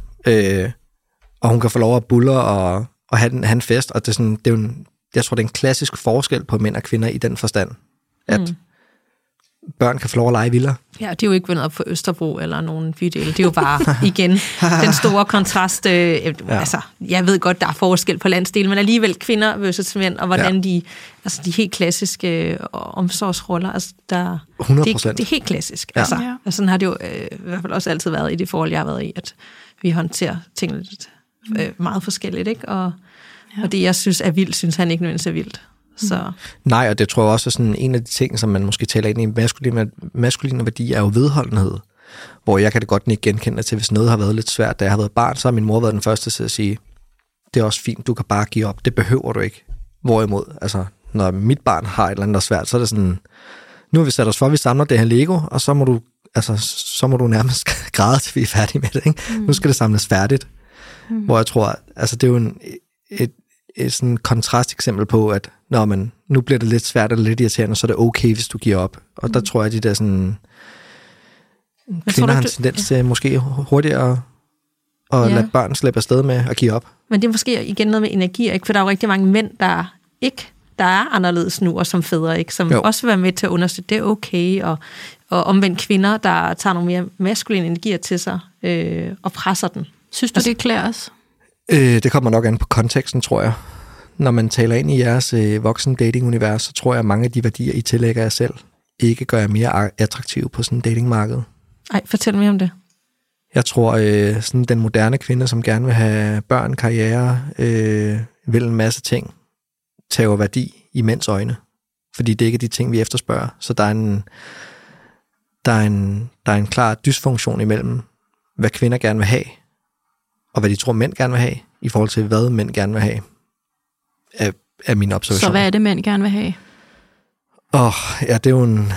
Og hun kan få lov at bulle og have en fest, og det er sådan, jeg tror, det er en klassisk forskel på mænd og kvinder i den forstand, at børn kan få lov at lege vildere. Ja, det er jo ikke vendt op for Østerbro eller nogen bydel. Det er jo bare, igen, den store kontrast. Altså, jeg ved godt, der er forskel på landsdelen, men alligevel kvinder versus mænd, og hvordan de helt klassiske omsorgsroller, altså der... 100%. Det er helt klassisk. Ja. Altså, og sådan har det jo i hvert fald også altid været i det forhold, jeg har været i, at vi håndterer tingene lidt meget forskelligt, ikke? Og det, jeg synes er vildt, synes han ikke nødvendigvis er vildt. Så. Nej, og det tror jeg også er sådan en af de ting, som man måske taler ind i maskuline værdier, er jo vedholdenhed. Hvor jeg kan det godt ikke genkende til, hvis noget har været lidt svært. Da jeg har været barn, så har min mor været den første til at sige, det er også fint, du kan bare give op. Det behøver du ikke. Hvorimod, altså, når mit barn har et eller andet, der er svært, så er det sådan, nu har vi sat os for, at vi samler det her Lego, og så må du nærmest græde, til vi er færdige med det. Ikke? Nu skal det samles færdigt. Hvor jeg tror, altså det er jo et sådan kontrasteksempel på, at nu bliver det lidt svært eller lidt irriterende, så er det okay, hvis du giver op. Og der tror jeg, de der sådan... Kvinder har en tendens til måske hurtigere at lade børn slippe afsted med at give op. Men det er måske igen noget med energi, ikke? For der er jo rigtig mange mænd, der er anderledes nu, og som fædre, ikke? Som også vil være med til at understøtte, det er okay, og omvendt kvinder, der tager nogle mere maskuline energier til sig og presser den. Synes du, det klæder os? Det kommer nok an på konteksten, tror jeg. Når man taler ind i jeres voksen dating-univers, så tror jeg, at mange af de værdier, I tillægger jer selv, ikke gør jer mere attraktive på sådan en datingmarked. Ej, fortæl mig om det. Jeg tror, sådan den moderne kvinde, som gerne vil have børn, karriere, vil en masse ting, tager værdi i mænds øjne. Fordi det ikke er de ting, vi efterspørger. Så der er en klar dysfunktion imellem, hvad kvinder gerne vil have, og hvad de tror, mænd gerne vil have, i forhold til, hvad mænd gerne vil have, er min observation. Så hvad er det, mænd gerne vil have? Det er jo en...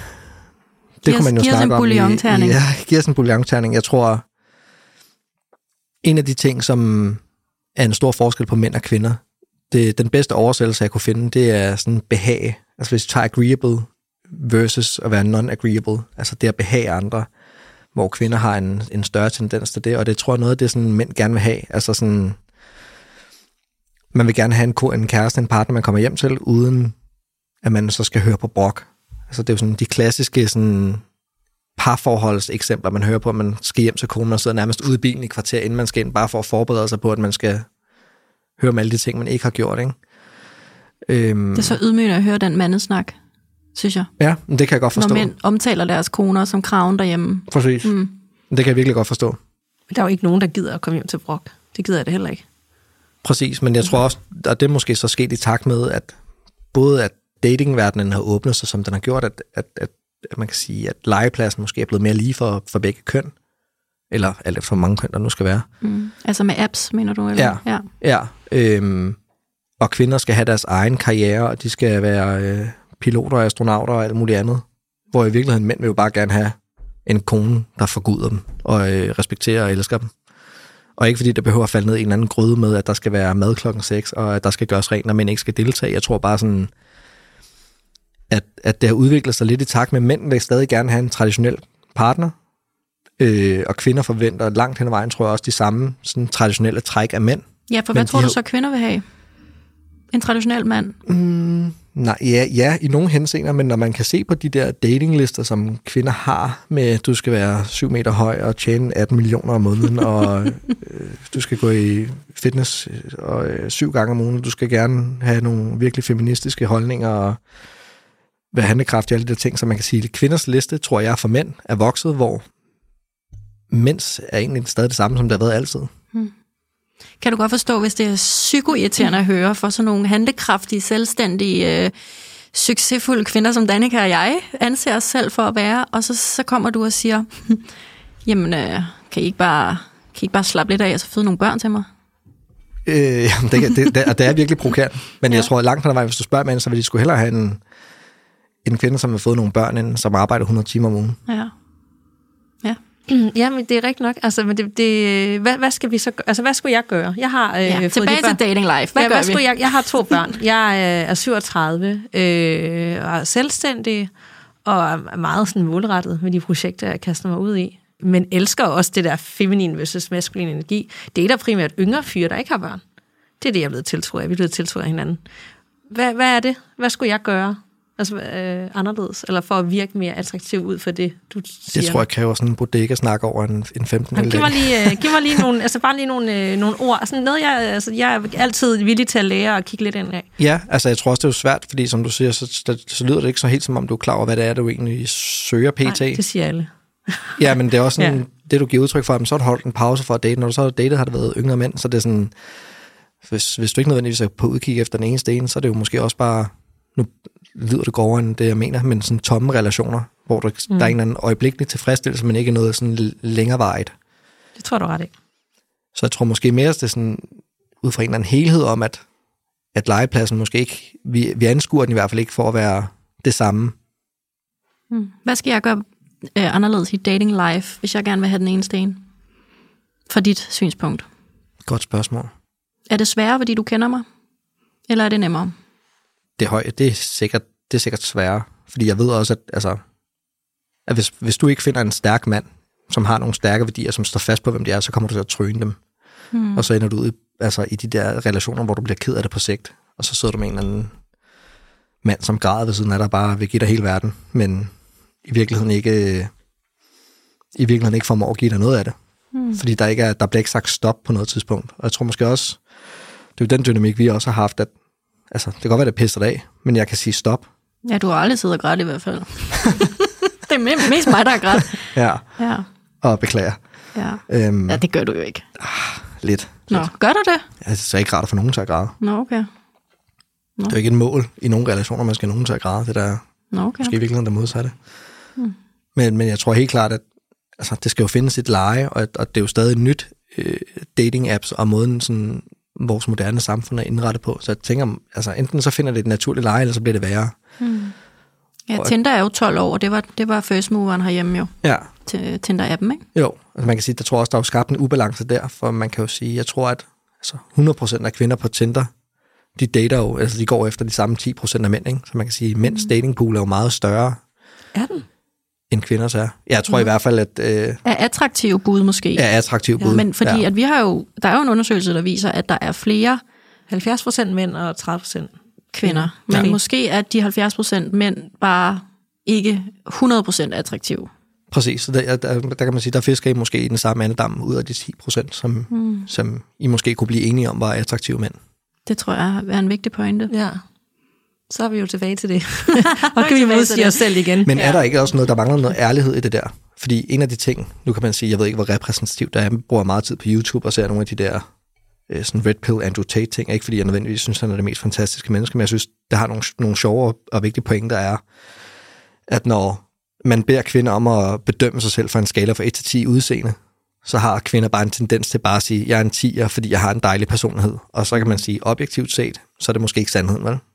Det kunne man jo snakke om. Giver os en bouillonterning. Jeg tror, en af de ting, som er en stor forskel på mænd og kvinder, den bedste oversættelse, jeg kunne finde, det er sådan behag. Altså hvis du tager agreeable versus at være non-agreeable, altså det at behage andre, hvor kvinder har en større tendens til det, og det tror jeg noget af det, sådan, mænd gerne vil have. Altså sådan, man vil gerne have en kæreste, en partner, man kommer hjem til, uden at man så skal høre på brok. Altså det er jo sådan de klassiske sådan, parforholdseksempler, man hører på, at man skal hjem til konen og sidder nærmest ude i bilen i kvarter, inden man skal ind, bare for at forberede sig på, at man skal høre om alle de ting, man ikke har gjort, ikke? Det er så ydmygende at høre den mandesnak, synes jeg. Ja, det kan jeg godt forstå. Når mænd omtaler deres koner som kraven derhjemme. Præcis. Det kan jeg virkelig godt forstå. Men der er jo ikke nogen, der gider at komme hjem til brok. Det gider jeg det heller ikke. Præcis, men jeg tror også, at det måske så sket i takt med, at både at datingverdenen har åbnet sig, som den har gjort, at man kan sige, at legepladsen måske er blevet mere lige for begge køn, eller alt efter hvor mange køn der nu skal være. Altså med apps, mener du? Eller? Ja. Og kvinder skal have deres egen karriere, og de skal være piloter, astronauter og alt muligt andet. Hvor i virkeligheden mænd vil jo bare gerne have en kone, der forguder dem, og respekterer og elsker dem. Og ikke fordi det behøver at falde ned i en anden gryde med, at der skal være mad klokken 6, og at der skal gøres rent, når mænd ikke skal deltage. Jeg tror bare sådan, at det har udviklet sig lidt i takt med, mænd vil stadig gerne have en traditionel partner, og kvinder forventer langt hen ad vejen, tror jeg også, de samme sådan, traditionelle træk af mænd. Ja, for hvad tror du så, kvinder vil have? En traditionel mand? Nej, ja, i nogle henseender, men når man kan se på de der datinglister, som kvinder har, med du skal være 7 meter høj og tjene 18 millioner om måneden, og du skal gå i fitness 7 gange om ugen, du skal gerne have nogle virkelig feministiske holdninger og være handlekraftig og alle de ting, så man kan sige, at kvinders liste, tror jeg, for mænd er vokset, hvor mænds er egentlig stadig det samme, som det har været altid. Kan du godt forstå, hvis det er psykoirriterende at høre for sådan nogle handlekraftige, selvstændige, succesfulde kvinder, som Danika og jeg anser os selv for at være, og så kommer du og siger, jamen, kan I ikke bare slappe lidt af og så føde nogle børn til mig? Det er virkelig provokerende, men jeg tror, at langt hen ad vejen, hvis du spørger mænd, så vil de sgu hellere have en kvinde, som har fået nogle børn, end som arbejder 100 timer om ugen. Ja. Ja, men det er rigtigt nok. Altså, men hvad skal vi så gøre? Altså, hvad skulle jeg gøre? Jeg har tilbage til dating life. Hvad gør vi? Jeg har 2 børn. Jeg er 37 og er selvstændig og er meget sådan målrettet med de projekter, jeg kaster mig ud i. Men elsker også det der feminin versus maskulin energi. Det er der primært yngre fyre, der ikke har børn. Det er det, jeg er blevet tiltrukket af. Vi er blevet tiltrukket af hinanden. Hvad er det? Hvad skulle jeg gøre? Altså anderledes, eller for at virke mere attraktiv ud for det, du siger? Jeg tror, jeg kræver sådan en bodega-snak over en 15 Giv mig lige nogle, altså bare lige nogle ord. Altså noget, jeg er altid villig til at lære og kigge lidt ind af. Ja, altså jeg tror også, det er jo svært, fordi som du siger, så lyder det ikke så helt som om, du er klar over, hvad det er, du egentlig søger pt. Nej, det siger alle. Ja, men det er også sådan, det du giver udtryk for, så har du holdt en pause for at date. Når du så har datet, har det været yngre mænd, så det er sådan, hvis du ikke nødvendigvis er på udkig efter den eneste en, så er det jo måske også bare, nu lyder det grovere end det, jeg mener, men sådan tomme relationer, hvor der er en eller anden øjeblikkelig tilfredsstillelse, men ikke noget sådan længerevarigt. Det tror du ret i. Så jeg tror måske mere, det er sådan, ud fra en eller anden helhed om, at legepladsen måske ikke, vi anskuer den i hvert fald ikke for at være det samme. Hvad skal jeg gøre anderledes i dating life, hvis jeg gerne vil have den eneste en? Fra dit synspunkt. Godt spørgsmål. Er det sværere, fordi du kender mig? Eller er det nemmere? Det er sikkert sværere, fordi jeg ved også, at hvis du ikke finder en stærk mand, som har nogle stærke værdier, som står fast på, hvem de er, så kommer du til at tryne dem. Og så ender du ud i de der relationer, hvor du bliver ked af det på sigt, og så sidder du med en eller anden mand, som græder ved siden af dig, bare vil give dig hele verden, men i virkeligheden ikke formår at give dig noget af det. Fordi der bliver ikke sagt stop på noget tidspunkt. Og jeg tror måske også, det er jo den dynamik, vi også har haft, at det kan godt være, det pisser dig af, men jeg kan sige stop. Ja, du har aldrig siddet og grædt i hvert fald. Det er mest mig, der har grædt. Ja. Og beklager. Ja, det gør du jo ikke. Lidt. Nå, gør du det? Altså, så er jeg ikke græder for nogen til at græde. Nå, okay. Det er jo ikke et mål i nogle relationer, man skal nogen til at græde. Det der måske i virkeligheden der modsatte. Men jeg tror helt klart, at det skal jo findes et leje, og det er jo stadig nyt dating-apps, og måden sådan, vores moderne samfund er indrettet på. Så jeg tænker, enten så finder det et naturligt leje, eller så bliver det værre. Ja, Tinder er jo 12 år, og det var first moveren herhjemme jo. Ja. Til Tinder-appen, ikke? Jo, man kan sige, der tror også, der er jo skabt en ubalance der, for man kan jo sige, jeg tror, at 100% af kvinder på Tinder, de dater jo, de går efter de samme 10% af mænd, ikke? Så man kan sige, at mænds datingpool er jo meget større. Er den? end kvinders er. Jeg tror i hvert fald, at... Er attraktive bud måske. Er attraktive bud. Men fordi at vi har jo... Der er jo en undersøgelse, der viser, at der er flere 70% mænd og 30% kvinder. Men måske er de 70% mænd bare ikke 100% attraktive. Præcis. Så der kan man sige, der fisker I måske i den samme andedam ud af de 10%, som I måske kunne blive enige om, var attraktive mænd. Det tror jeg er en vigtig pointe. Ja. Så er vi jo tilbage til det. Og kan vi modsige os selv igen. Men er der ikke også noget, der mangler noget ærlighed i det der? Fordi en af de ting, nu kan man sige, jeg ved ikke, hvor repræsentativt det er, jeg bruger meget tid på YouTube og ser nogle af de der sådan Red Pill Andrew Tate ting, ikke fordi jeg nødvendigvis synes, han er det mest fantastiske menneske, men jeg synes, det har nogle sjove og vigtige pointer, er, at når man beder kvinder om at bedømme sig selv fra en skala fra 1 til 10 udseende, så har kvinder bare en tendens til bare at sige, jeg er en 10'er, fordi jeg har en dejlig personlighed. Og så kan man sige, objektivt set, så er det måske ikke sandheden, vel?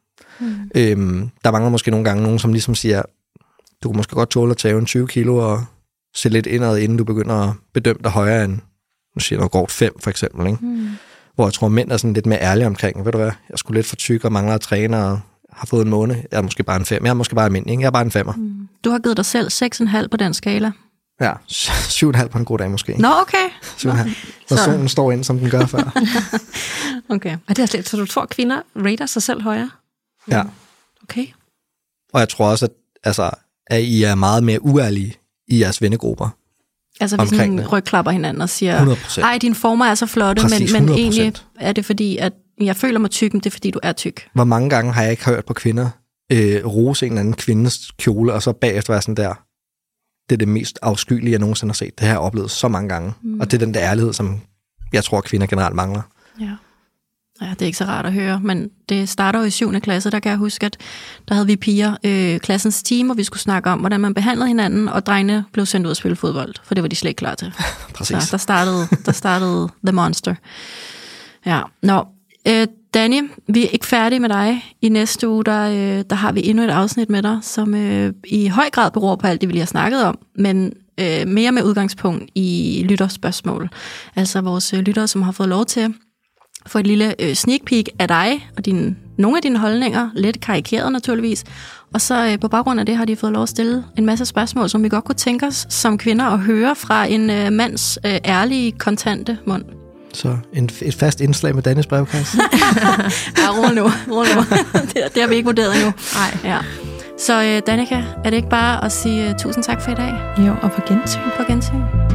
Der mangler måske nogle gange nogen, som ligesom siger, du kan måske godt tåle at tage en 20 kilo og se lidt indad, inden du begynder at bedømme dig højere end, nu siger jeg noget grovt 5 for eksempel, ikke? Hvor jeg tror, mænd er sådan lidt mere ærlige omkring, ved du hvad, jeg er sgu lidt for tyk og mangler at træne og har fået en måned, jeg er måske bare en 5, jeg er måske bare almindelig, ikke? Jeg er bare en 5'er. Du har givet dig selv 6,5 på den skala. Ja, 7,5 på en god dag måske. Nå, okay. 7,5. Når solen står ind, som den gør før. Okay. Og det er slet, så du tror, kvinder rater sig selv højere? Ja. Okay. Og jeg tror også, at I er meget mere uærlige i jeres vennegrupper. Altså vi sådan rygklapper hinanden og siger, 100%. ej, dine former er så flotte, præcis, men egentlig er det fordi, at jeg føler mig tyk, men det er fordi, du er tyk. Hvor mange gange har jeg ikke hørt på kvinder rose en eller anden kvindes kjole, og så bagefter være sådan der, det er det mest afskyelige, jeg nogensinde har set. Det har jeg oplevet så mange gange. Og det er den der ærlighed, som jeg tror, kvinder generelt mangler. Ja. Ja, det er ikke så rart at høre, men det starter jo i 7. klasse, der kan jeg huske, at der havde vi piger klassens team, hvor vi skulle snakke om, hvordan man behandlede hinanden, og drengene blev sendt ud at spille fodbold, for det var de slet ikke klar til. Præcis. Så der startede The Monster. Ja, Danny, vi er ikke færdige med dig. I næste uge, der har vi endnu et afsnit med dig, som i høj grad beror på alt det, vi lige har snakket om, men mere med udgangspunkt i lytterspørgsmål. Altså vores lyttere, som har fået lov til for et lille sneak peek af dig og nogle af dine holdninger, lidt karikeret naturligvis. Og så på baggrund af det har de fået lov at stille en masse spørgsmål, som vi godt kunne tænke os som kvinder at høre fra en mands ærlige, kontante mund. Så et fast indslag med Dannys brevkasse. Ja, rolig nu. Det har vi ikke vurderet endnu. Nej. Ja. Så Danica, er det ikke bare at sige tusind tak for i dag? Jo, og på gensyn. På gensyn.